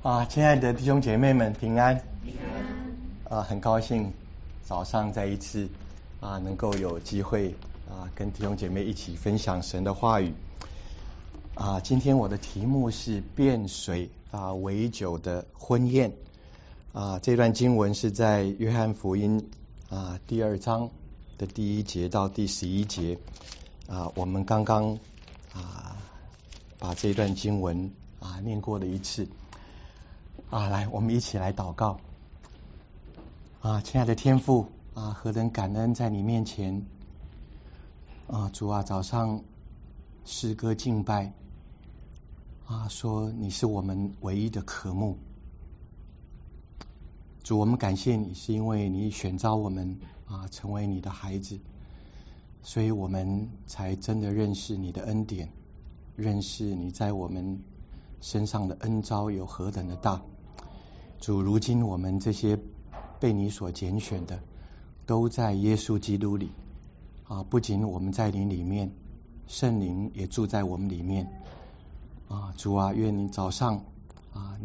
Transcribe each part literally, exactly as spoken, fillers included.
啊，亲爱的弟兄姐妹们，平安！平安！啊，很高兴早上再一次啊，能够有机会啊，跟弟兄姐妹一起分享神的话语。啊，今天我的题目是变水啊为酒的婚宴。啊，这段经文是在约翰福音啊第二章的第一节到第十一节。啊，我们刚刚啊把这段经文啊念过了一次。啊，来，我们一起来祷告。啊，亲爱的天父啊，何等感恩在你面前啊，主啊，早上诗歌敬拜啊，说你是我们唯一的渴慕。主，我们感谢你，是因为你选召我们啊，成为你的孩子，所以我们才真的认识你的恩典，认识你在我们身上的恩召有何等的大。主，如今我们这些被你所拣选的，都在耶稣基督里啊！不仅我们在你里面，圣灵也住在我们里面啊！主啊，愿你早上啊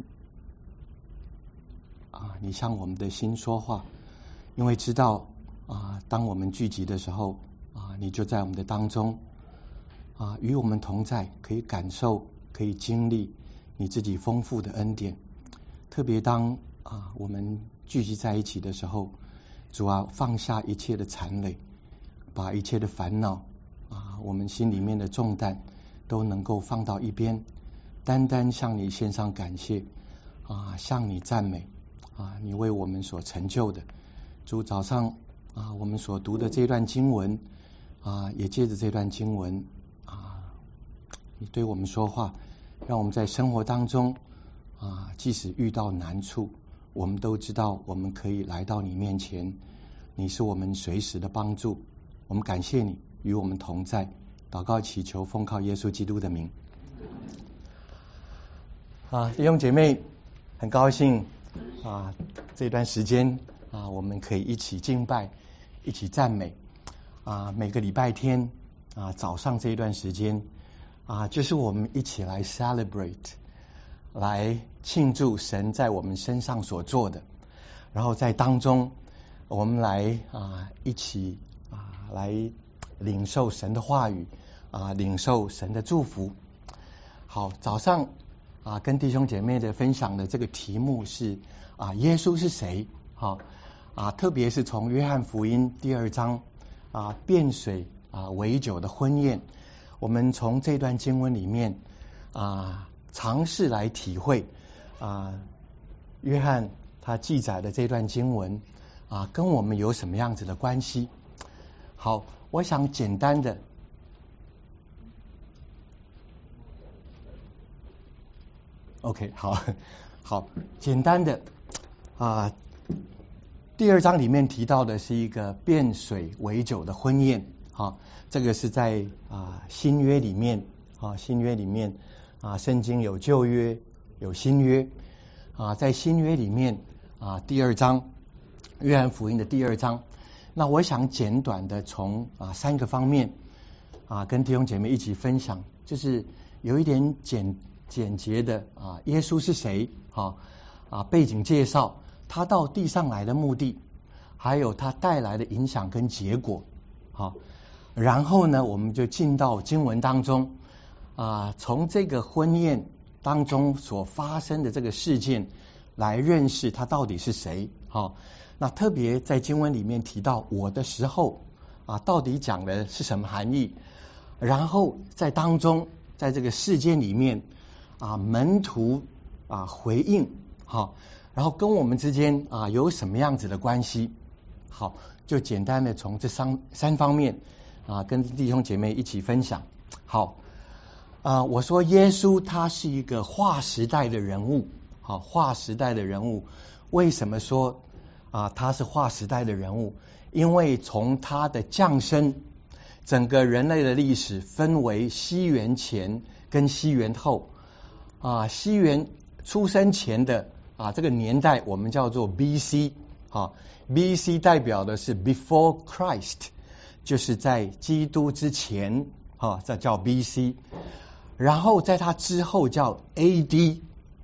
啊，你向我们的心说话，因为知道啊，当我们聚集的时候啊，你就在我们的当中啊，与我们同在，可以感受，可以经历你自己丰富的恩典。特别当啊我们聚集在一起的时候，主啊，放下一切的缠累，把一切的烦恼啊我们心里面的重担都能够放到一边，单单向你献上感谢啊，向你赞美啊，你为我们所成就的。主，早上啊我们所读的这段经文啊，也借着这段经文啊，你对我们说话，让我们在生活当中啊，即使遇到难处，我们都知道我们可以来到你面前，你是我们随时的帮助。我们感谢你与我们同在，祷告祈求奉靠耶稣基督的名。啊，弟兄姐妹，很高兴啊，这段时间啊，我们可以一起敬拜，一起赞美啊。每个礼拜天啊早上这一段时间啊，就是我们一起来 celebrate。来庆祝神在我们身上所做的，然后在当中我们来啊一起啊来领受神的话语啊，领受神的祝福。好，早上啊跟弟兄姐妹的分享的这个题目是啊耶稣是谁？好啊，特别是从约翰福音第二章啊变水啊为酒的婚宴，我们从这段经文里面啊尝试来体会啊，约翰他记载的这段经文啊，跟我们有什么样子的关系？好，我想简单的，OK， 好，好，简单的啊，第二章里面提到的是一个变水为酒的婚宴，好，这个是在啊新约里面啊新约里面。啊，圣经有旧约，有新约啊，在新约里面啊，第二章，约翰福音的第二章，那我想简短的从啊三个方面啊，跟弟兄姐妹一起分享，就是有一点简简洁的啊，耶稣是谁？啊啊，背景介绍，他到地上来的目的，还有他带来的影响跟结果。好，然后呢，我们就进到经文当中。啊，从这个婚宴当中所发生的这个事件来认识他到底是谁。好，那特别在经文里面提到我的时候啊，到底讲的是什么含义？然后在当中，在这个事件里面啊，门徒啊回应，好，然后跟我们之间啊有什么样子的关系？好，就简单的从这三三方面啊，跟弟兄姐妹一起分享。好。啊，我说耶稣他是一个划时代的人物，好，划时代的人物。为什么说啊他是划时代的人物？因为从他的降生，整个人类的历史分为西元前跟西元后。啊，西元出生前的啊这个年代我们叫做 B C， 啊 B C 代表的是 Before Christ， 就是在基督之前，啊这叫 B C。然后在他之后叫 A D，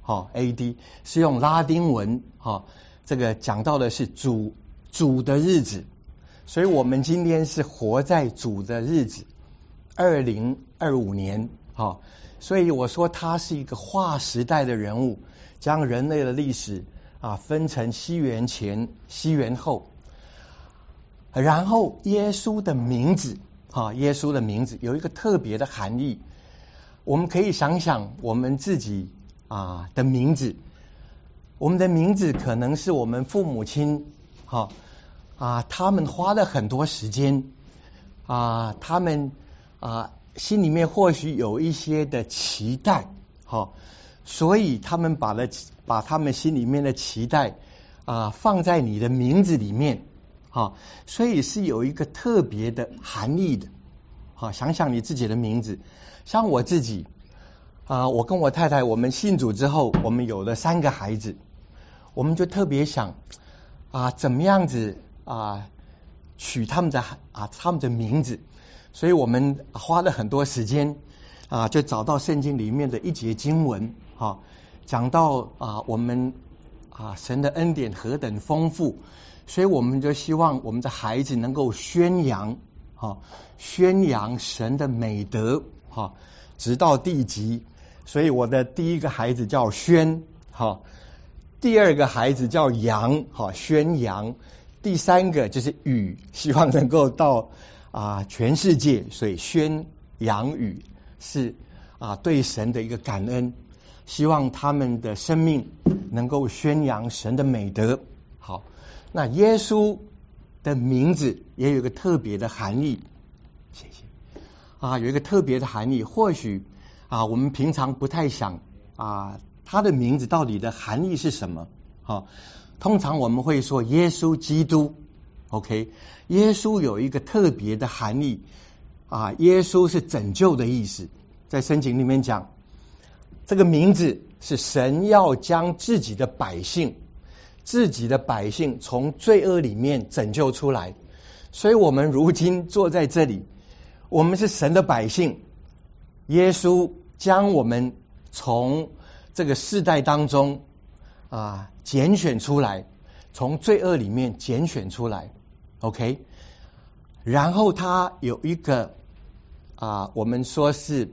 哈 A D 是用拉丁文哈，这个讲到的是主主的日子，所以我们今天是活在主的日子，二零二五年哈，所以我说他是一个划时代的人物，将人类的历史啊分成西元前、西元后。然后耶稣的名字啊，耶稣的名字有一个特别的含义。我们可以想想我们自己啊的名字，我们的名字可能是我们父母亲哈啊，他们花了很多时间啊，他们啊心里面或许有一些的期待，哈，所以他们把了把他们心里面的期待啊放在你的名字里面。啊，所以是有一个特别的含义的。好，想想你自己的名字，像我自己啊，我跟我太太，我们信主之后，我们有了三个孩子，我们就特别想啊，怎么样子啊取他们的啊他们的名字，所以我们花了很多时间啊，就找到圣经里面的一节经文，啊，讲到啊我们啊神的恩典何等丰富。所以我们就希望我们的孩子能够宣扬啊，宣扬神的美德啊，直到地极。所以我的第一个孩子叫宣，哈，第二个孩子叫扬，哈，宣扬。第三个就是语，希望能够到啊全世界。所以宣扬语是啊对神的一个感恩，希望他们的生命能够宣扬神的美德。好。那耶稣的名字也有一个特别的含义，谢谢啊，有一个特别的含义。或许啊，我们平常不太想啊，他的名字到底的含义是什么？啊，通常我们会说耶稣基督 ，OK， 耶稣有一个特别的含义啊，耶稣是拯救的意思，在圣经里面讲，这个名字是神要将自己的百姓。自己的百姓从罪恶里面拯救出来，所以我们如今坐在这里，我们是神的百姓。耶稣将我们从这个世代当中啊拣选出来，从罪恶里面拣选出来 ，OK。然后他有一个啊，我们说是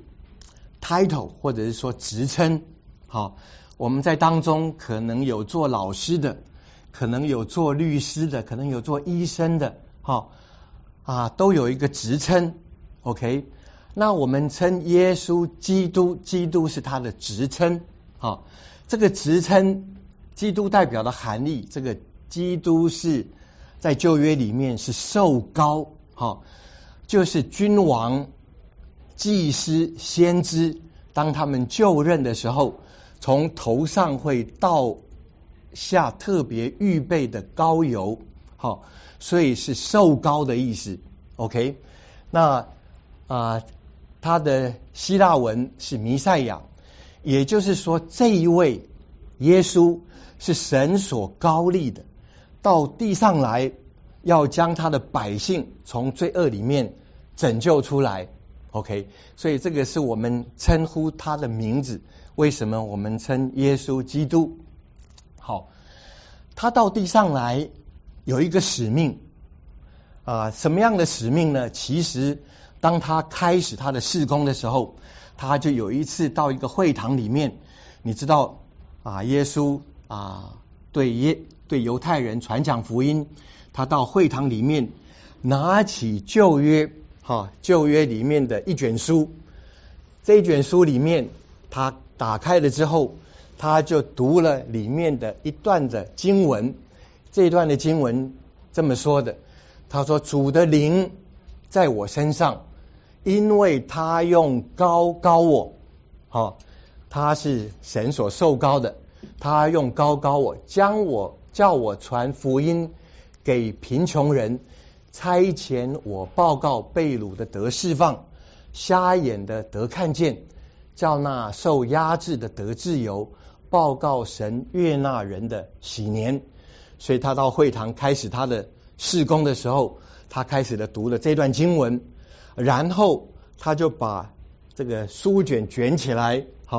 title 或者是说职称，好。我们在当中可能有做老师的，可能有做律师的，可能有做医生的，哈啊，都有一个职称 ，OK。那我们称耶稣基督，基督是他的职称，哈，这个职称，基督代表的含义，这个基督是在旧约里面是受膏，哈，就是君王、祭司、先知，当他们就任的时候。从头上会到下特别预备的膏油，好，所以是受膏的意思。OK， 那啊，它的希腊文是弥赛亚，也就是说这一位耶稣是神所膏立的，到地上来要将他的百姓从罪恶里面拯救出来。OK， 所以这个是我们称呼他的名字。为什么我们称耶稣基督？好，他到地上来有一个使命啊，什么样的使命呢？其实当他开始他的事工的时候，他就有一次到一个会堂里面，你知道啊，耶稣啊对耶对犹太人传讲福音，他到会堂里面拿起旧约哈旧约里面的一卷书，这一卷书里面他打开了之后，他就读了里面的一段的经文。这一段的经文这么说的，他说：“主的灵在我身上，因为他用膏膏我，好，他是神所受膏的，他用膏膏我，将我叫我传福音给贫穷人，差遣我报告被掳的得释放，瞎眼的得看见。”叫那受压制的得自由，报告神悦纳人的喜年。所以他到会堂开始他的事工的时候，他开始了读了这段经文，然后他就把这个书卷卷起来，好，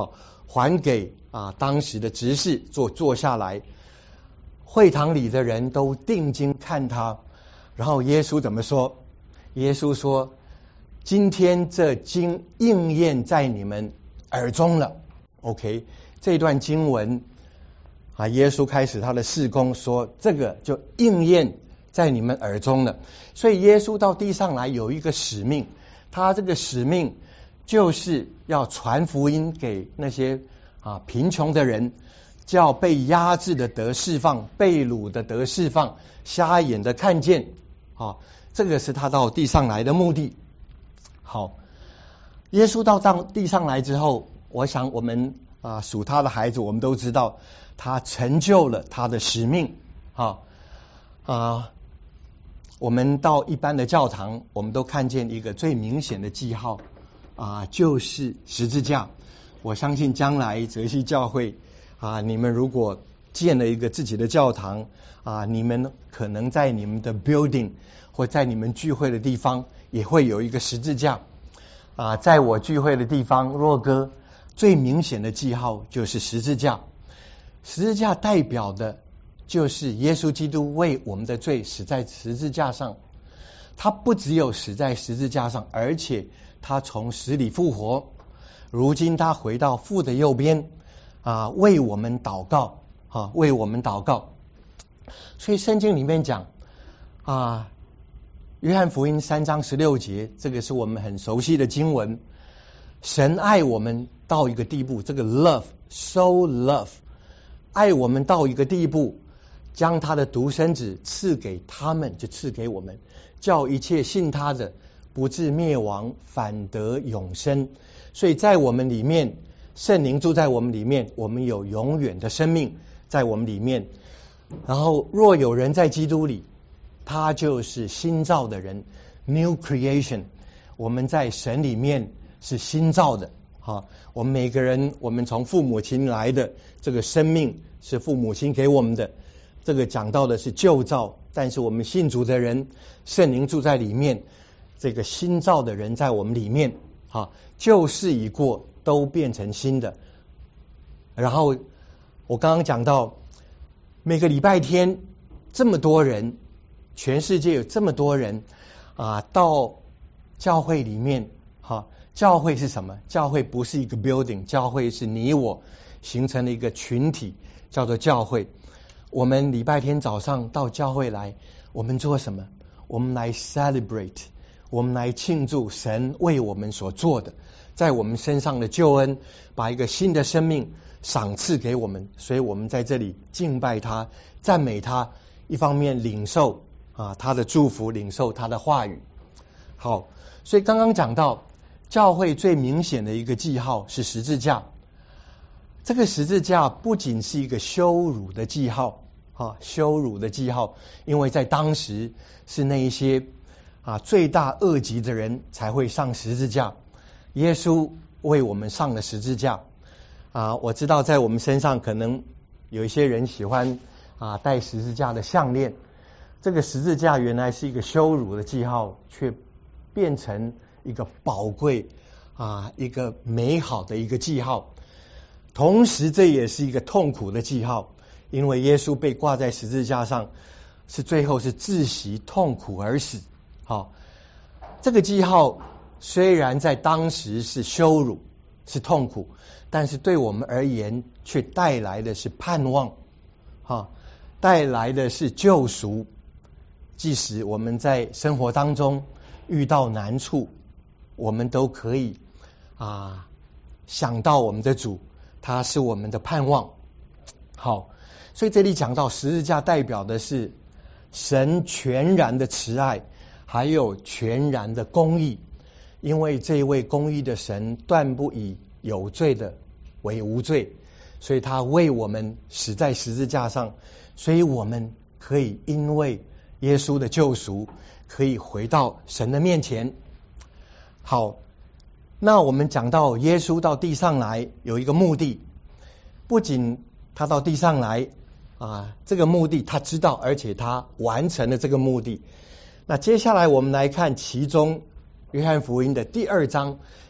还给啊当时的执事坐坐下来，会堂里的人都定睛看他，然后耶稣怎么说？耶稣说：今天这经应验在你们耳中了。 OK， 这段经文啊，耶稣开始他的事工，说这个就应验在你们耳中了。所以耶稣到地上来有一个使命，他这个使命就是要传福音给那些啊贫穷的人，叫被压制的得释放，被掳的得释放，瞎眼的看见。啊，这个是他到地上来的目的。好，耶稣到当地上来之后，我想我们啊属他的孩子，我们都知道他成就了他的使命。啊啊，我们到一般的教堂，我们都看见一个最明显的记号啊，就是十字架。我相信将来泽西教会啊，你们如果建了一个自己的教堂啊，你们可能在你们的 building 或在你们聚会的地方也会有一个十字架啊。在我聚会的地方，若哥最明显的记号就是十字架。十字架代表的就是耶稣基督为我们的罪死在十字架上。他不只有死在十字架上，而且他从死里复活。如今他回到父的右边啊，为我们祷告啊，为我们祷告。所以圣经里面讲啊，约翰福音三章十六节，这个是我们很熟悉的经文。神爱我们到一个地步，这个 love so love 爱我们到一个地步，将他的独生子赐给他们，就赐给我们，叫一切信他的不至灭亡，反得永生。所以在我们里面，圣灵住在我们里面，我们有永远的生命在我们里面。然后若有人在基督里，他就是新造的人 New creation。 我们在神里面是新造的。好，我们每个人，我们从父母亲来的，这个生命是父母亲给我们的。这个讲到的是旧造，但是我们信主的人，圣灵住在里面，这个新造的人在我们里面。好，旧事已过，都变成新的。然后我刚刚讲到，每个礼拜天这么多人，全世界有这么多人啊，到教会里面。哈，教会是什么？教会不是一个 building， 教会是你我形成了一个群体，叫做教会。我们礼拜天早上到教会来，我们做什么？我们来 celebrate， 我们来庆祝神为我们所做的，在我们身上的救恩，把一个新的生命赏赐给我们。所以我们在这里敬拜他，赞美他，一方面领受啊他的祝福，领受他的话语。好，所以刚刚讲到教会最明显的一个记号是十字架。这个十字架不仅是一个羞辱的记号啊，羞辱的记号，因为在当时是那一些啊罪大恶极的人才会上十字架。耶稣为我们上了十字架啊。我知道在我们身上可能有一些人喜欢啊戴十字架的项链，这个十字架原来是一个羞辱的记号，却变成一个宝贵啊一个美好的一个记号。同时这也是一个痛苦的记号，因为耶稣被挂在十字架上，是最后是窒息痛苦而死。好，这个记号虽然在当时是羞辱是痛苦，但是对我们而言却带来的是盼望，哈，带来的是救赎。即使我们在生活当中遇到难处，我们都可以啊想到我们的主，他是我们的盼望。好，所以这里讲到十字架代表的是神全然的慈爱，还有全然的公义。因为这一位公义的神断不以有罪的为无罪，所以他为我们死在十字架上，所以我们可以因为耶稣的救赎，可以回到神的面前。好，那我们讲到耶稣到地上来有一个目的，不仅他到地上来啊，这个目的他知道，而且他完成了这个目的。那接下来我们来看其中约翰福音的第二章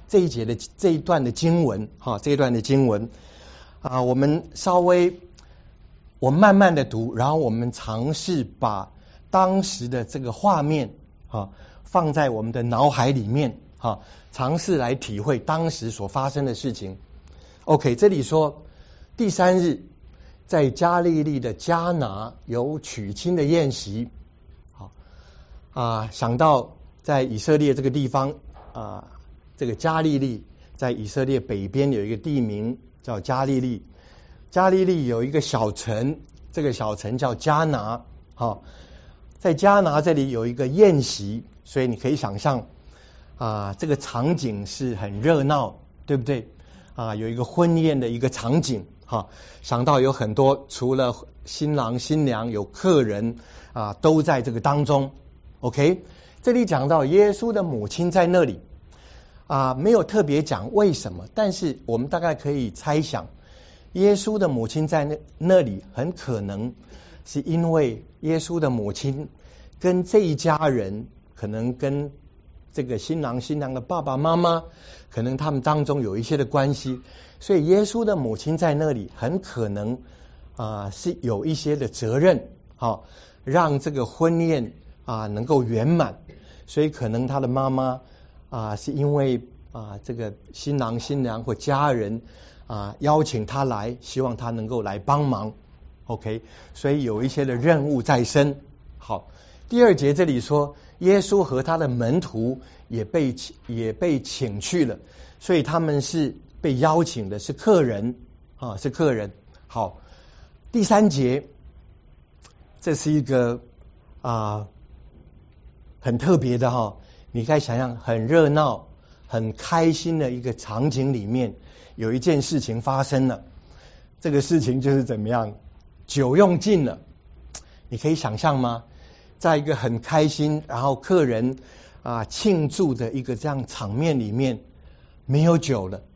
这一节的这一段的经文，哈，这一段的经文啊，我们稍微我慢慢的读，然后我们尝试把当时的这个画面啊放在我们的脑海里面，哈，尝试来体会当时所发生的事情。OK， 这里说第三日，在加利利的迦拿有娶亲的宴席。好啊，想到在以色列这个地方啊，这个加利利在以色列北边有一个地名叫加利利，加利利有一个小城，这个小城叫迦拿。好，在迦拿这里有一个宴席，所以你可以想象啊，这个场景是很热闹，对不对？啊，有一个婚宴的一个场景。哈，想到有很多除了新郎新娘有客人啊，都在这个当中。OK， 这里讲到耶稣的母亲在那里啊，没有特别讲为什么，但是我们大概可以猜想，耶稣的母亲在那那里很可能是因为耶稣的母亲跟这一家人，可能跟这个新郎新娘的爸爸妈妈，可能他们当中有一些的关系，所以耶稣的母亲在那里很可能啊、呃、是有一些的责任，好、哦、让这个婚宴啊、呃、能够圆满，所以可能他的妈妈啊、呃、是因为啊、呃、这个新郎新娘或家人啊、呃、邀请他来，希望他能够来帮忙。OK， 所以有一些的任务在身。好，第二节这里说，耶稣和他的门徒也被也被请去了，所以他们是被邀请的，是客人啊，是客人。好，第三节，这是一个啊很特别的哈，你可以想象很热闹、很开心的一个场景里面，有一件事情发生了。这个事情就是怎么样？酒用尽了，你可以想象吗？在一个很开心，然后客人啊庆祝的一个这样场面里面，没有酒了。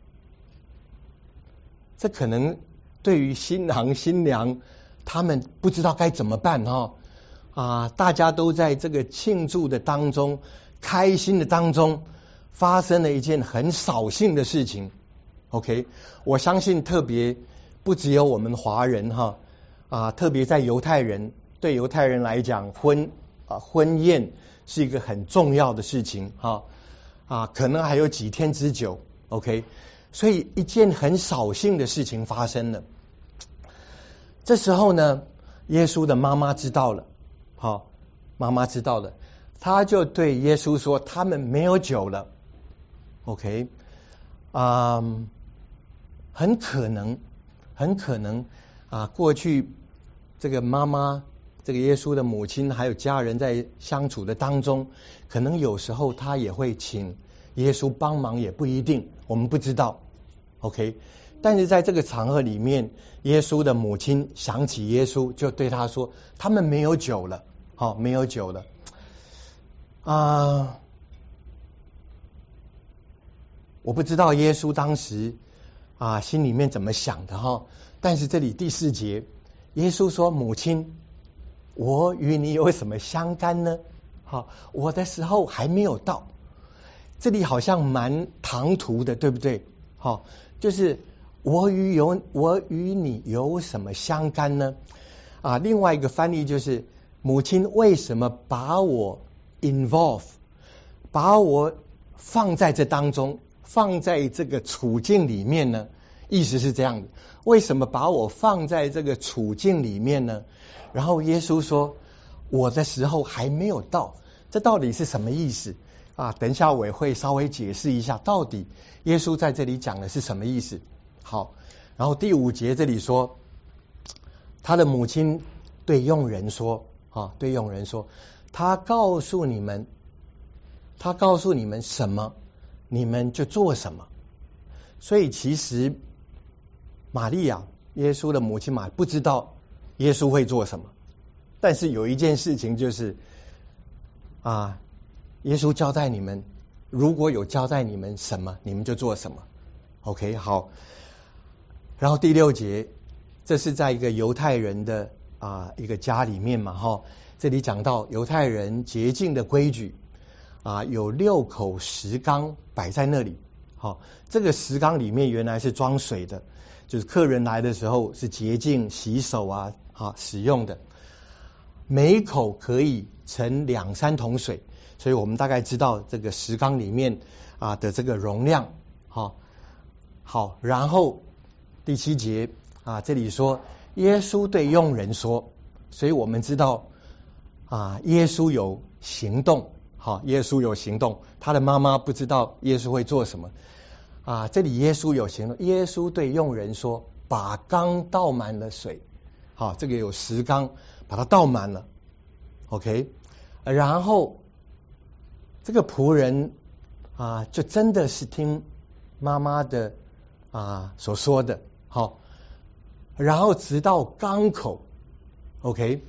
这可能对于新郎新娘他们不知道该怎么办哈啊！大家都在这个庆祝的当中、开心的当中，发生了一件很扫兴的事情。OK， 我相信特别不只有我们华人哈啊，特别在犹太人，对犹太人来讲，婚啊婚宴是一个很重要的事情哈啊，可能还有几天之久。OK， 所以一件很扫兴的事情发生了。这时候呢，耶稣的妈妈知道了，好，妈妈知道了，他就对耶稣说：“他们没有酒了。” OK， 啊、嗯，很可能，很可能啊，过去这个妈妈，这个耶稣的母亲还有家人在相处的当中，可能有时候他也会请耶稣帮忙，也不一定，我们不知道。OK， 但是在这个场合里面，耶稣的母亲想起耶稣，就对他说：“他们没有酒了，好、哦，没有酒了。”啊，我不知道耶稣当时啊心里面怎么想的哈，但是这里第四节，耶稣说：“母亲，我与你有什么相干呢？好，我的时候还没有到。”这里好像蛮唐突的，对不对？好，就是我与有我与你有什么相干呢？啊，另外一个翻译就是母亲为什么把我 involve， 把我放在这当中，放在这个处境里面呢？意思是这样的，为什么把我放在这个处境里面呢？然后耶稣说：“我的时候还没有到。”这到底是什么意思啊？等一下我也会稍微解释一下，到底耶稣在这里讲的是什么意思。好，然后第五节这里说，他的母亲对佣人说，啊，对佣人说，他告诉你们，他告诉你们什么，你们就做什么。所以其实玛利亚，耶稣的母亲玛不知道耶稣会做什么，但是有一件事情就是啊，耶稣交代你们，如果有交代你们什么，你们就做什么。OK， 好。然后第六节，这是在一个犹太人的啊一个家里面嘛，哈，这里讲到犹太人洁净的规矩啊，有六口石缸摆在那里好，这个石缸里面原来是装水的，就是客人来的时候是洁净洗手啊啊使用的，每一口可以盛两三桶水，所以我们大概知道这个石缸里面啊的这个容量。好，好，然后第七节啊，这里说耶稣对佣人说，所以我们知道啊，耶稣有行动。好，耶稣有行动，他的妈妈不知道耶稣会做什么啊。这里耶稣有行动，耶稣对佣人说，把缸倒满了水。好，这个有十缸，把它倒满了。OK， 然后这个仆人啊，就真的是听妈妈的啊所说的。好，然后直到缸口。OK。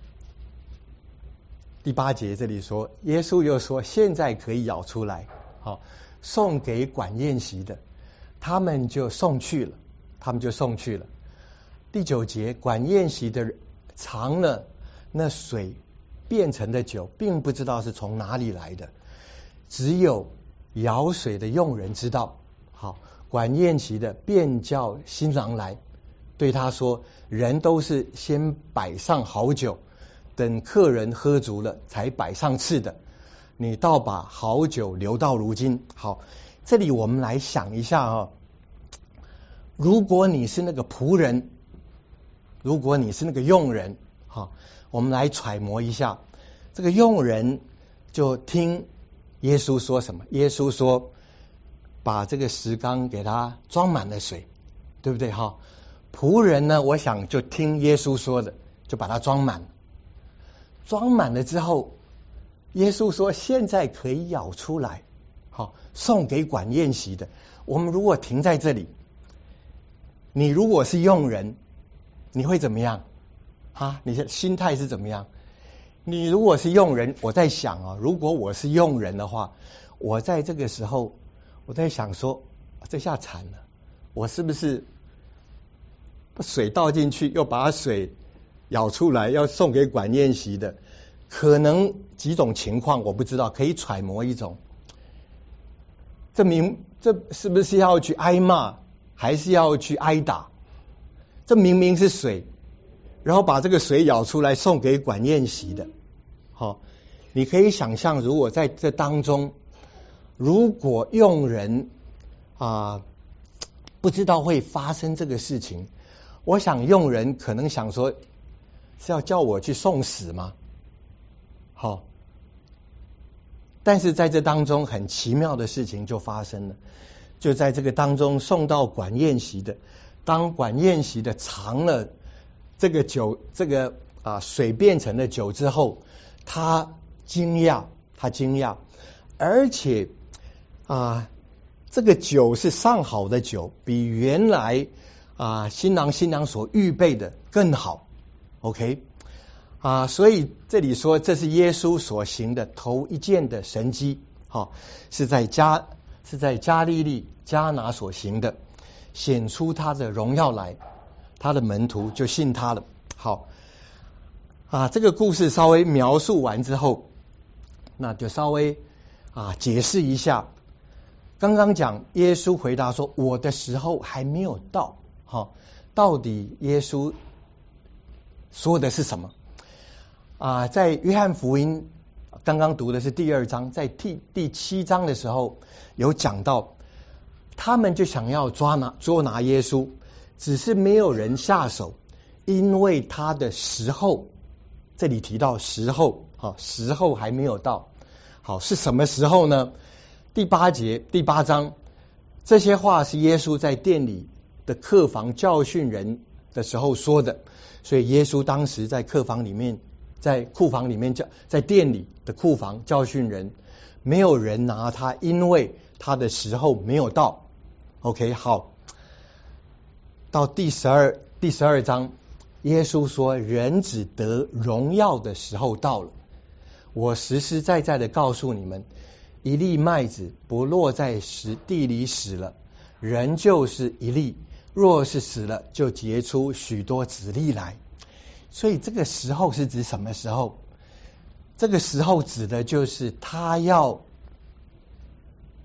第八节这里说，耶稣又说，现在可以舀出来，好，送给管宴席的，他们就送去了，他们就送去了。第九节，管宴席的人尝了那水变成的酒，并不知道是从哪里来的，只有舀水的佣人知道。好，管宴席的便叫新郎来，对他说，人都是先摆上好酒，等客人喝足了才摆上次的，你倒把好酒留到如今。好，这里我们来想一下啊，如果你是那个仆人，如果你是那个佣人，好，我们来揣摩一下，这个佣人就听耶稣说什么？耶稣说，把这个石缸给他装满了水，对不对？哈，仆人呢，我想就听耶稣说的，就把它装满。装满了之后，耶稣说现在可以舀出来，好，送给管宴席的。我们如果停在这里，你如果是佣人，你会怎么样啊？你的心态是怎么样？你如果是佣人，我在想啊，如果我是佣人的话，我在这个时候我在想说，这下惨了，我是不是把水倒进去，又把水舀出来要送给管宴席的？可能几种情况我不知道，可以揣摩一种，这明这是不是要去挨骂，还是要去挨打？这明明是水，然后把这个水舀出来送给管宴席的。好，你可以想象，如果在这当中，如果佣人啊不知道会发生这个事情，我想佣人可能想说，是要叫我去送死吗？好，但是在这当中很奇妙的事情就发生了，就在这个当中送到管宴席的，当管宴席的尝了这个酒，这个啊水变成了酒之后，他惊讶，他惊讶，而且啊这个酒是上好的酒，比原来啊新郎新娘所预备的更好。 OK 啊，所以这里说这是耶稣所行的头一件的神迹，好，是在加是在加利利迦拿所行的，显出他的荣耀来，他的门徒就信他了。好啊，这个故事稍微描述完之后，那就稍微啊解释一下。刚刚讲耶稣回答说，我的时候还没有到。好，到底耶稣说的是什么啊？在约翰福音刚刚读的是第二章，在第第七章的时候有讲到，他们就想要抓拿捉拿耶稣，只是没有人下手，因为他的时候，这里提到时候，好，时候还没有到。好，是什么时候呢？第八节第八章，这些话是耶稣在店里的客房教训人的时候说的，所以耶稣当时在客房里面，在库房里面教，在店里的库房教训人，没有人拿他，因为他的时候没有到。 OK， 好，到第十二第十二章，耶稣说，人只得荣耀的时候到了。我实实在在的告诉你们，一粒麦子不落在石地里死了，人就是一粒，若是死了，就结出许多子粒来。所以这个时候是指什么时候？这个时候指的就是他要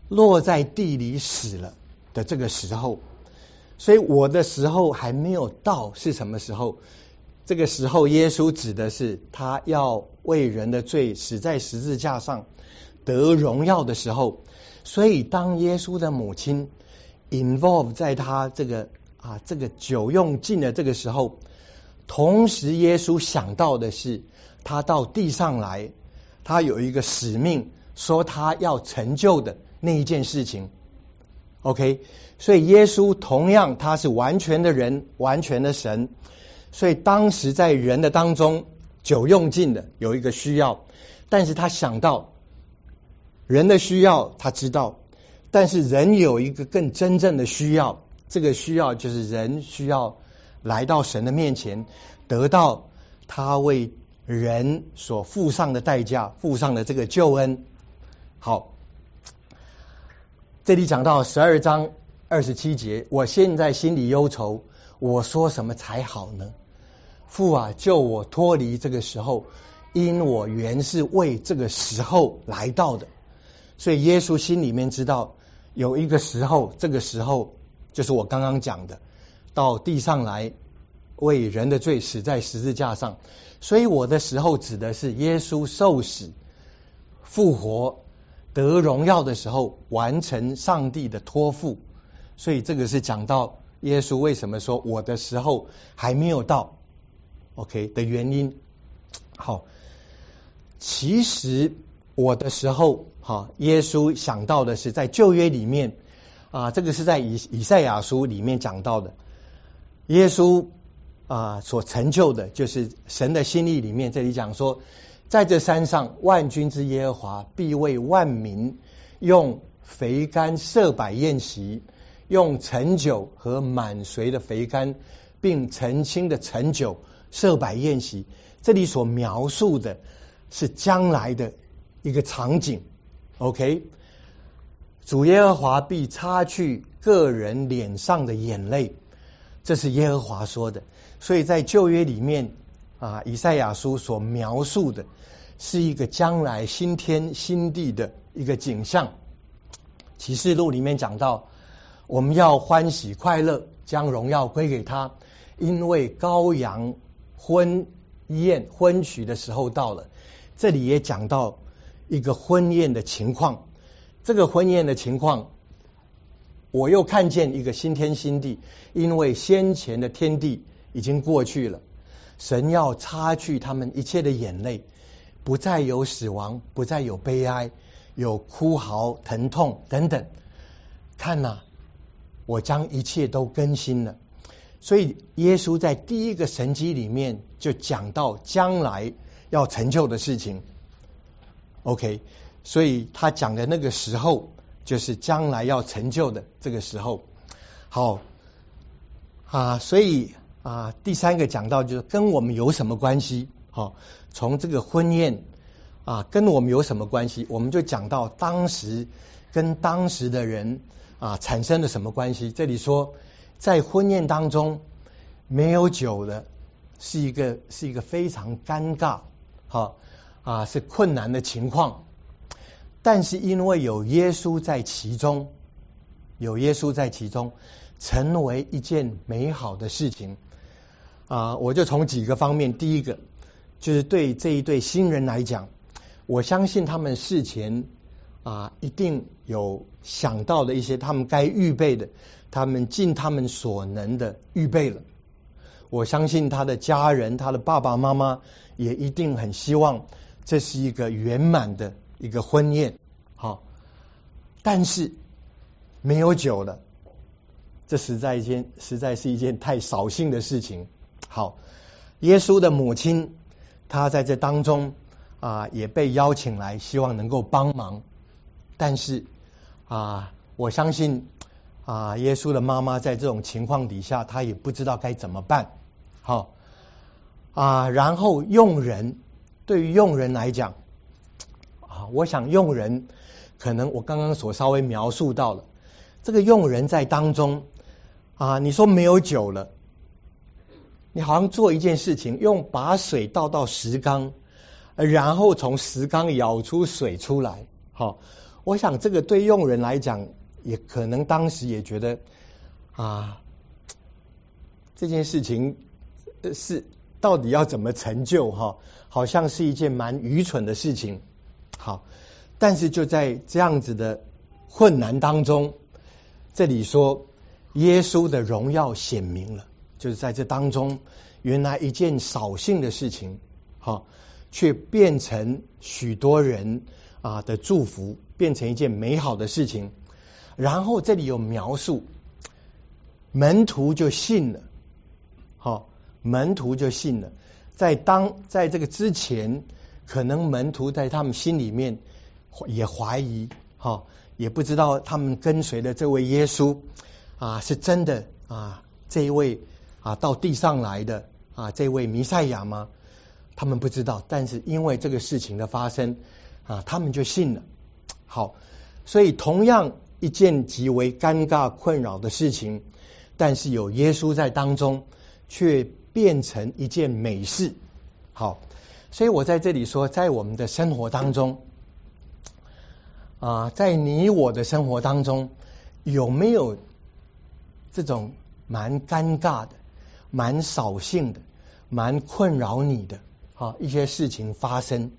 落在地里死了的这个时候。所以我的时候还没有到，是什么时候？这个时候耶稣指的是他要为人的罪死在十字架上得荣耀的时候。所以当耶稣的母亲 involve 在他这个啊这个酒用尽的这个时候，同时耶稣想到的是他到地上来，他有一个使命，说他要成就的那一件事情。 OK， 所以耶稣同样他是完全的人，完全的神，所以当时在人的当中酒用尽的有一个需要，但是他想到人的需要他知道，但是人有一个更真正的需要，这个需要就是人需要来到神的面前，得到他为人所付上的代价，付上的这个救恩。好，这里讲到十二章二十七节，我现在心里忧愁，我说什么才好呢？父啊，救我脱离这个时候，因我原是为这个时候来到的。所以耶稣心里面知道有一个时候，这个时候就是我刚刚讲的，到地上来为人的罪死在十字架上。所以我的时候指的是耶稣受死复活得荣耀的时候，完成上帝的托付。所以这个是讲到耶稣为什么说我的时候还没有到 OK 的原因。好，其实我的时候哈，耶稣想到的是在旧约里面啊，这个是在以以赛亚书里面讲到的，耶稣啊所成就的就是神的心意里面，这里讲说，在这山上万军之耶和华必为万民用肥甘设摆宴席，用陈酒和满髓的肥甘并澄清的陈酒设摆宴席。这里所描述的是将来的一个场景。 OK， 主耶和华必擦去个人脸上的眼泪，这是耶和华说的。所以在旧约里面啊，以赛亚书所描述的是一个将来新天新地的一个景象。启示录里面讲到，我们要欢喜快乐，将荣耀归给他，因为羔羊婚宴婚娶的时候到了。这里也讲到一个婚宴的情况，这个婚宴的情况，我又看见一个新天新地，因为先前的天地已经过去了，神要擦去他们一切的眼泪，不再有死亡，不再有悲哀，有哭嚎疼痛等等。看哪、啊，我将一切都更新了。所以耶稣在第一个神迹里面就讲到将来要成就的事情。 OK， 所以他讲的那个时候就是将来要成就的这个时候。好啊，所以啊，第三个讲到就是跟我们有什么关系？好，从这个婚宴啊，跟我们有什么关系？我们就讲到当时跟当时的人啊产生了什么关系？这里说，在婚宴当中没有酒的，是一个是一个非常尴尬，好啊，是困难的情况。但是因为有耶稣在其中，有耶稣在其中，成为一件美好的事情啊！我就从几个方面，第一个就是对这一对新人来讲，我相信他们事前啊一定有想到的一些他们该预备的，他们尽他们所能的预备了。我相信他的家人，他的爸爸妈妈也一定很希望这是一个圆满的一个婚宴。好，但是没有酒了，这实在一件实在是一件太扫兴的事情。好，耶稣的母亲她在这当中啊也被邀请来，希望能够帮忙。但是啊，我相信啊，耶稣的妈妈在这种情况底下，她也不知道该怎么办。好啊，然后用人，对于用人来讲啊，我想用人可能我刚刚所稍微描述到了，这个用人在当中啊，你说没有酒了，你好像做一件事情，用把水倒到石缸，然后从石缸舀出水出来。好， 我想这个对佣人来讲，也可能当时也觉得啊，这件事情是到底要怎么成就哈？好像是一件蛮愚蠢的事情。好，但是就在这样子的困难当中，这里说耶稣的荣耀显明了，就是在这当中，原来一件扫兴的事情，哈，却变成许多人啊的祝福，变成一件美好的事情。然后这里有描述，门徒就信了，好，门徒就信了。在当在这个之前，可能门徒在他们心里面也怀疑，哈，也不知道他们跟随的这位耶稣啊是真的啊这一位啊到地上来的啊这位弥赛亚吗？他们不知道，但是因为这个事情的发生啊，他们就信了。好，所以同样一件极为尴尬困扰的事情，但是有耶稣在当中，却变成一件美事。好，所以我在这里说，在我们的生活当中啊，在你我的生活当中，有没有这种蛮尴尬的、蛮扫兴的、蛮困扰你的啊一些事情发生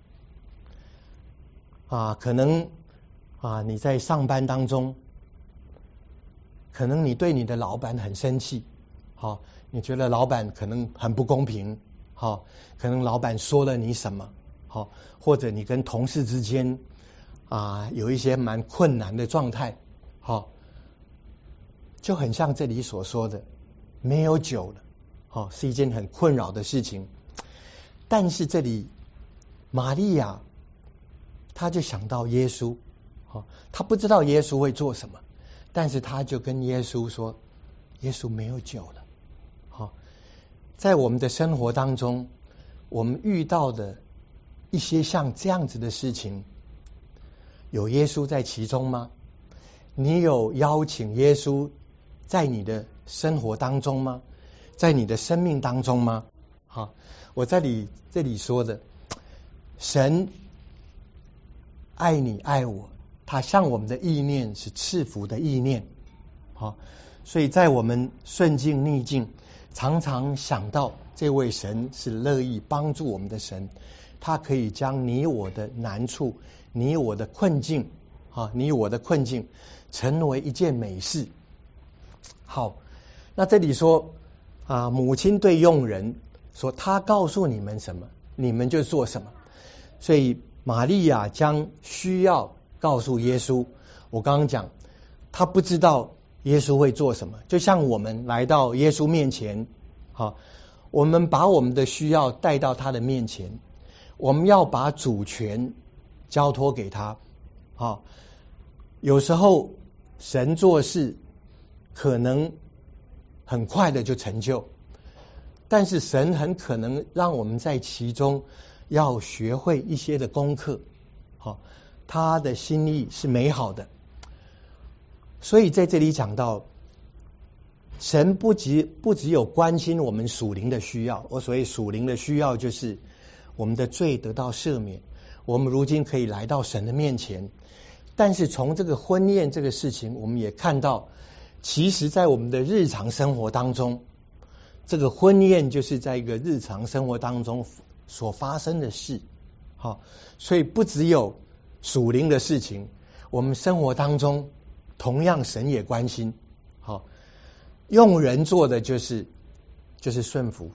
啊？可能啊你在上班当中，可能你对你的老板很生气，好，你觉得老板可能很不公平，好，可能老板说了你什么，好，或者你跟同事之间啊有一些蛮困难的状态，好，就很像这里所说的，没有酒了，好，是一件很困扰的事情。但是这里玛利亚，她就想到耶稣，好，她不知道耶稣会做什么，但是她就跟耶稣说，耶稣没有酒了。好，在我们的生活当中，我们遇到的一些像这样子的事情，有耶稣在其中吗？你有邀请耶稣在你的生活当中吗？在你的生命当中吗？好，我在里这里说的，神爱你爱我，他向我们的意念是赐福的意念。好，所以在我们顺境逆境，常常想到这位神是乐意帮助我们的神，他可以将你我的难处，你我的困境，啊，你我的困境成为一件美事。好，那这里说啊，母亲对佣人说，他告诉你们什么，你们就做什么。所以玛利亚将需要告诉耶稣。我刚刚讲，他不知道耶稣会做什么，就像我们来到耶稣面前，好，我们把我们的需要带到他的面前，我们要把主权交托给他。好，有时候神做事可能很快的就成就，但是神很可能让我们在其中要学会一些的功课。好，他的心意是美好的。所以在这里讲到，神不只不只有关心我们属灵的需要，我所谓属灵的需要就是我们的罪得到赦免，我们如今可以来到神的面前。但是从这个婚宴这个事情，我们也看到，其实在我们的日常生活当中，这个婚宴就是在一个日常生活当中所发生的事。好，所以不只有属灵的事情，我们生活当中同样神也关心。好，用人做的就是就是顺服，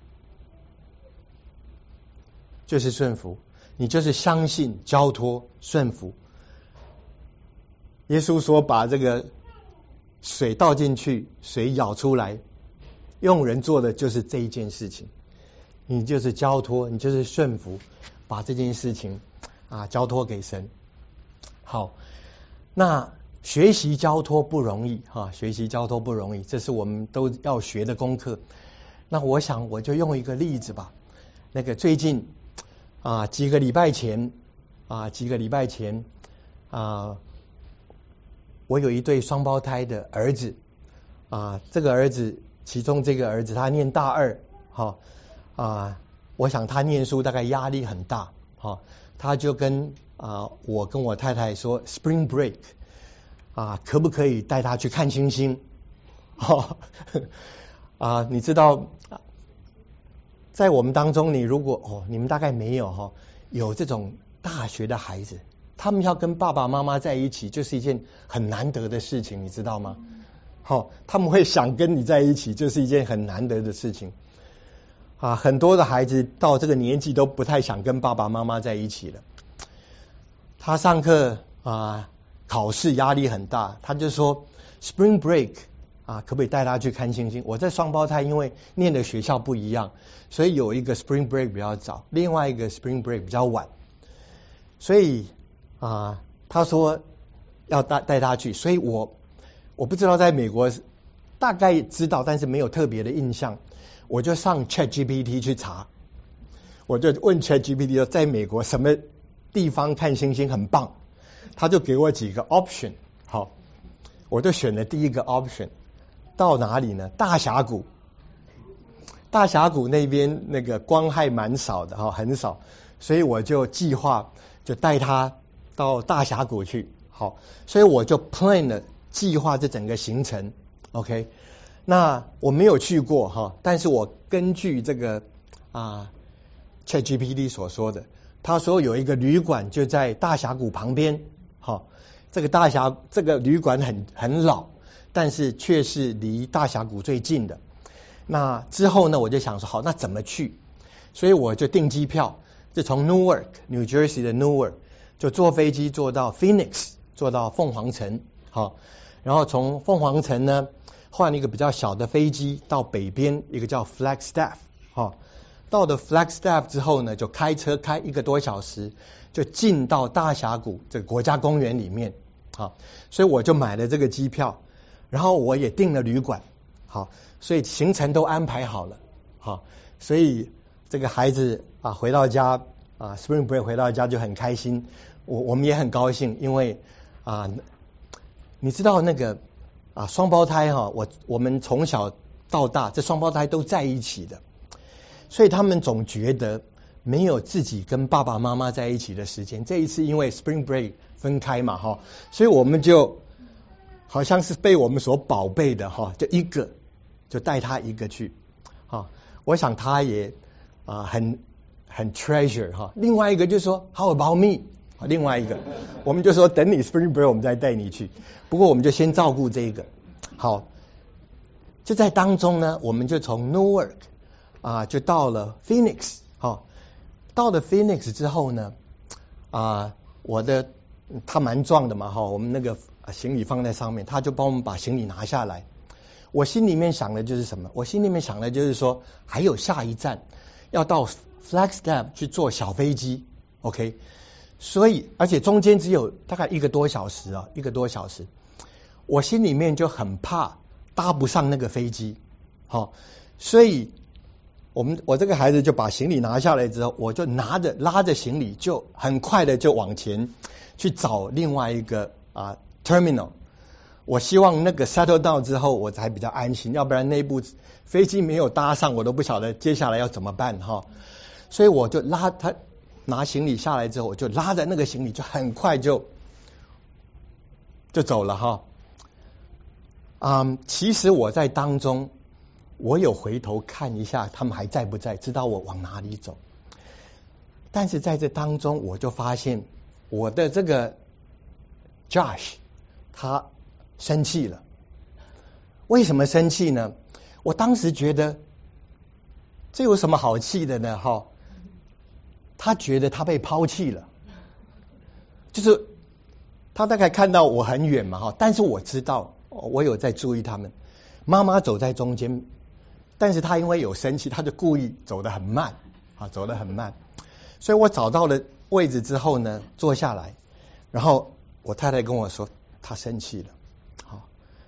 就是顺服，你就是相信、交托、顺服。耶稣说把这个水倒进去，水舀出来，用人做的就是这一件事情，你就是交托，你就是顺服，把这件事情啊交托给神。好，那学习交托不容易哈，学习交托不容易，这是我们都要学的功课。那我想我就用一个例子吧。那个最近啊几个礼拜前啊几个礼拜前啊，我有一对双胞胎的儿子啊，这个儿子其中这个儿子他念大二，好啊，我想他念书大概压力很大，好，他就跟啊，我跟我太太说 Spring Break 啊，可不可以带她去看星星？哦，啊，你知道，在我们当中，你如果哦，你们大概没有哈、哦，有这种大学的孩子，他们要跟爸爸妈妈在一起，就是一件很难得的事情，你知道吗？好、哦，他们会想跟你在一起，就是一件很难得的事情。啊，很多的孩子到这个年纪都不太想跟爸爸妈妈在一起了。他上课啊，考试压力很大，他就说 Spring Break 啊，可不可以带他去看星星？我在双胞胎，因为念的学校不一样，所以有一个 Spring Break 比较早，另外一个 Spring Break 比较晚。所以啊，他说要带带他去，所以我我不知道在美国大概知道，但是没有特别的印象。我就上 ChatGPT 去查，我就问 ChatGPT 说，在美国什么地方看星星很棒？他就给我几个 option， 好，我就选了第一个 option， 到哪里呢？大峡谷，大峡谷那边那个光害蛮少的哈，很少，所以我就计划就带他到大峡谷去，好，所以我就 plan 了计划这整个行程 ，OK。那我没有去过哈，但是我根据这个啊 ChatGPT 所说的，他说有一个旅馆就在大峡谷旁边，好，这个大峡这个旅馆很很老，但是却是离大峡谷最近的。那之后呢，我就想说好，那怎么去？所以我就订机票，就从 Newark New Jersey 的 Newark 就坐飞机坐到 Phoenix， 坐到凤凰城，好，然后从凤凰城呢。换一个比较小的飞机到北边一个叫 Flagstaff， 哦，到了 Flagstaff 之后呢，就开车开一个多小时，就进到大峡谷这个国家公园里面，好，所以我就买了这个机票，然后我也订了旅馆，好，所以行程都安排好了，好，所以这个孩子啊回到家啊 Spring Break 回到家就很开心，我我们也很高兴，因为啊你知道那个。啊，双胞胎哈，我我们从小到大，这双胞胎都在一起的，所以他们总觉得没有自己跟爸爸妈妈在一起的时间。这一次因为 Spring Break 分开嘛哈，所以我们就好像是被我们所宝贝的哈，就一个就带他一个去啊，我想他也啊很很 treasure 哈。另外一个就说 How about me？另外一个，我们就说等你 Spring Break 我们再带你去。不过我们就先照顾这一个。好，就在当中呢，我们就从 Newark 啊就到了 Phoenix。好，到了 Phoenix 之后呢，啊我的他蛮壮的嘛哈，我们那个行李放在上面，他就帮我们把行李拿下来。我心里面想的就是什么？我心里面想的就是说，还有下一站要到 Flagstaff 去坐小飞机 ，OK。所以，而且中间只有大概一个多小时啊，一个多小时，我心里面就很怕搭不上那个飞机，好，所以我们我这个孩子就把行李拿下来之后，我就拿着拉着行李，就很快的就往前去找另外一个啊 terminal。我希望那个 settle down 之后，我才比较安心，要不然那部飞机没有搭上，我都不晓得接下来要怎么办哈。所以我就拉他。拿行李下来之后，我就拉着那个行李，就很快就就走了哈。嗯，其实我在当中，我有回头看一下他们还在不在，知道我往哪里走。但是在这当中，我就发现我的这个 Josh 他生气了。为什么生气呢？我当时觉得这有什么好气的呢？哈。他觉得他被抛弃了，就是他大概看到我很远嘛哈，但是我知道我有在注意他们。妈妈走在中间，但是他因为有生气，他就故意走得很慢啊，走得很慢。所以我找到了位置之后呢，坐下来，然后我太太跟我说她生气了，好，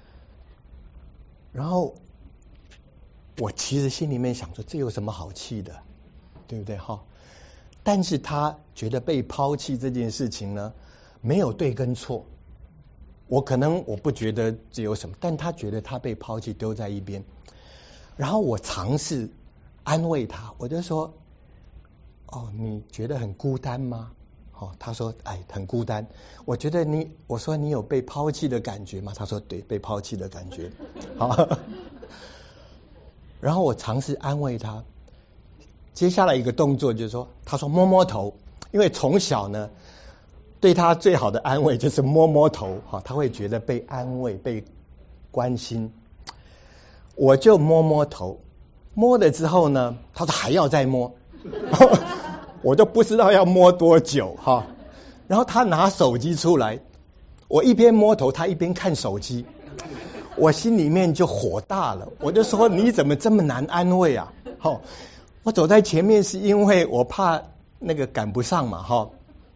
然后我其实心里面想说这有什么好气的，对不对哈？但是他觉得被抛弃这件事情呢，没有对跟错。我可能我不觉得这有什么，但他觉得他被抛弃丢在一边。然后我尝试安慰他，我就说：“哦，你觉得很孤单吗？ 哦，他说哎很孤单。我觉得你，我说你有被抛弃的感觉吗？他说对，被抛弃的感觉。好，然后我尝试安慰他。接下来一个动作就是说，他说摸摸头，因为从小呢，对他最好的安慰就是摸摸头，哈，他会觉得被安慰、被关心。我就摸摸头，摸了之后呢，他说还要再摸，我就不知道要摸多久哈。然后他拿手机出来，我一边摸头，他一边看手机，我心里面就火大了，我就说你怎么这么难安慰啊？好。我走在前面是因为我怕那个赶不上嘛，哈。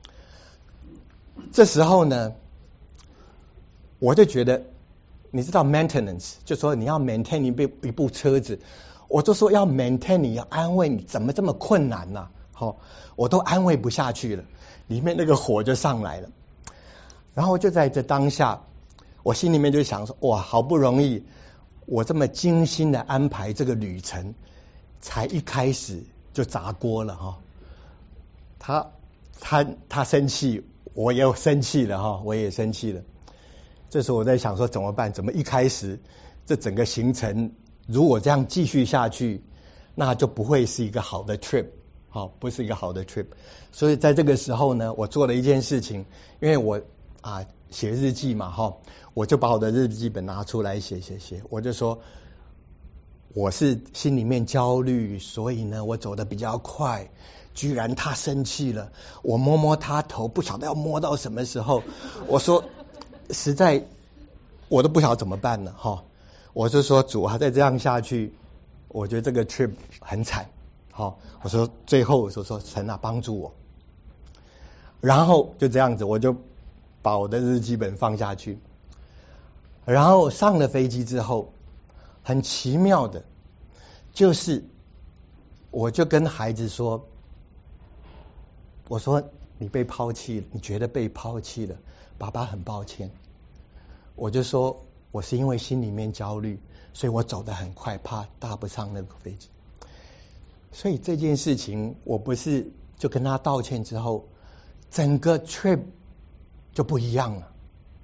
这时候呢，我就觉得，你知道 maintenance， 就说你要 maintain 一部一部车子，我就说要 maintain， 你要安慰你，怎么这么困难呢、啊？好，我都安慰不下去了，里面那个火就上来了。然后就在这当下，我心里面就想说，哇，好不容易我这么精心的安排这个旅程。才一开始就砸锅了哈，他他他生气，我也生气了哈，我也生气了。这时候我在想说怎么办？怎么一开始这整个行程如果这样继续下去，那就不会是一个好的 trip， 好，不是一个好的 trip。所以在这个时候呢，我做了一件事情，因为我啊写日记嘛哈，我就把我的日记本拿出来写写写，我就说。我是心里面焦虑，所以呢，我走得比较快。居然他生气了，我摸摸他头，不晓得要摸到什么时候。我说，实在我都不晓得怎么办了哈。我就说主啊，再这样下去，我觉得这个 trip 很惨。好，我说最后我说说神啊，帮助我。然后就这样子，我就把我的日记本放下去。然后上了飞机之后。很奇妙的，就是我就跟孩子说，我说你被抛弃了，你觉得被抛弃了，爸爸很抱歉。我就说我是因为心里面焦虑，所以我走得很快，怕搭不上那个飞机。所以这件事情，我不是就跟他道歉之后，整个 trip 就不一样了。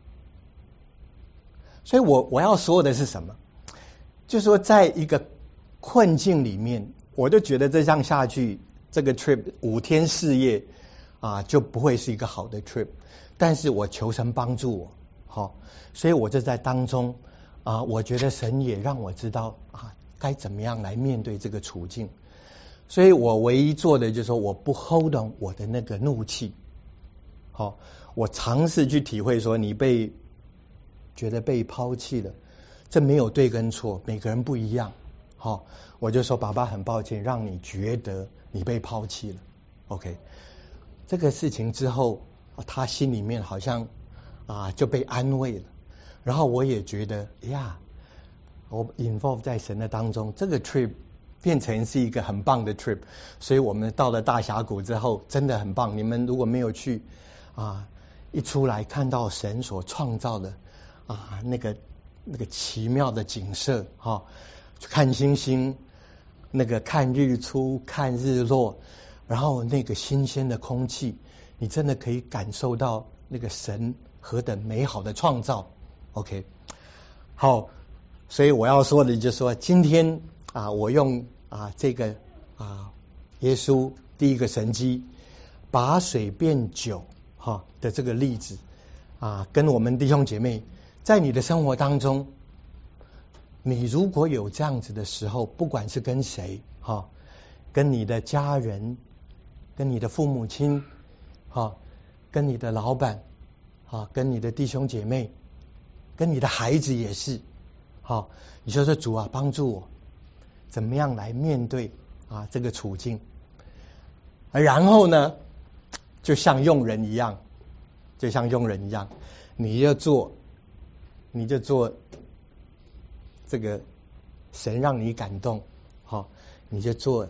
所以我我要说的是什么？就是说，在一个困境里面，我就觉得这样下去，这个 trip 五天四夜啊，就不会是一个好的 trip。但是我求神帮助我，好，所以我就在当中啊，我觉得神也让我知道啊，该怎么样来面对这个处境。所以我唯一做的就是说，我不 hold on 我的那个怒气，好，我尝试去体会说，你被觉得被抛弃了。这没有对跟错，每个人不一样。好，我就说爸爸很抱歉，让你觉得你被抛弃了。OK， 这个事情之后，他心里面好像啊就被安慰了。然后我也觉得呀，我 involve 在神的当中，这个 trip 变成是一个很棒的 trip。所以我们到了大峡谷之后，真的很棒。你们如果没有去啊，一出来看到神所创造的啊那个。那个奇妙的景色哈，看星星，那个看日出、看日落，然后那个新鲜的空气，你真的可以感受到那个神何等美好的创造。OK， 好，所以我要说的就是说，今天啊，我用啊这个啊耶稣第一个神迹把水变酒哈的这个例子啊，跟我们弟兄姐妹。在你的生活当中，你如果有这样子的时候，不管是跟谁哈，跟你的家人，跟你的父母亲，哈，跟你的老板，哈，跟你的弟兄姐妹，跟你的孩子也是，好，你就说主啊，帮助我，怎么样来面对啊这个处境？然后呢，就像佣人一样，就像佣人一样，你要做。你就做这个神让你感动，好，你就做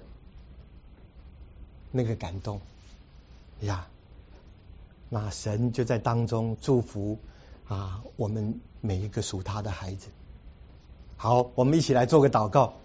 那个感动呀。那神就在当中祝福啊我们每一个属他的孩子。好，我们一起来做个祷告。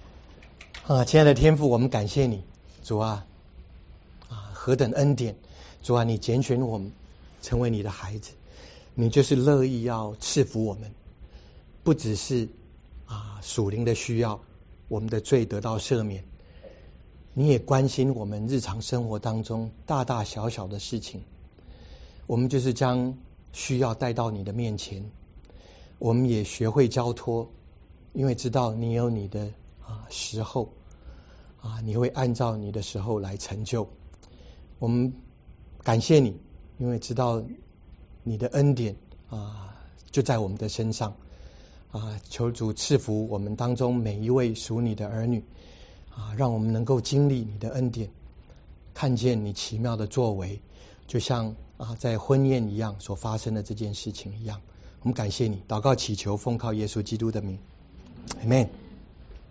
啊，亲爱的天父，我们感谢你，主啊，啊何等恩典！ 主啊，你拣选我们成为你的孩子，你就是乐意要赐福我们，不只是啊属灵的需要，我们的罪得到赦免，你也关心我们日常生活当中大大小小的事情。我们就是将需要带到你的面前，我们也学会交托，因为知道你有你的啊时候啊，你会按照你的时候来成就。我们感谢你，因为知道你的恩典啊就在我们的身上啊，求主赐福我们当中每一位属你的儿女啊，让我们能够经历你的恩典，看见你奇妙的作为，就像啊在婚宴一样所发生的这件事情一样。我们感谢你，祷告祈求奉靠耶稣基督的名， Amen。